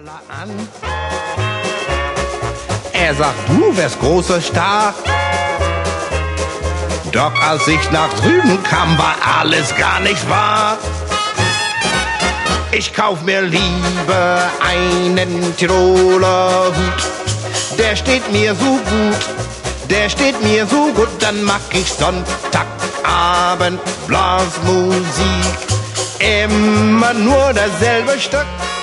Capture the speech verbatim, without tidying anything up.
an. Er sagt, du wärst großer Star. Doch als ich nach drüben kam, war alles gar nicht wahr. Ich kauf mir lieber einen Tiroler Hut. Der steht mir so gut, der steht mir so gut. Dann mach ich Sonntagabend Blasmusik. Immer nur dasselbe Stück.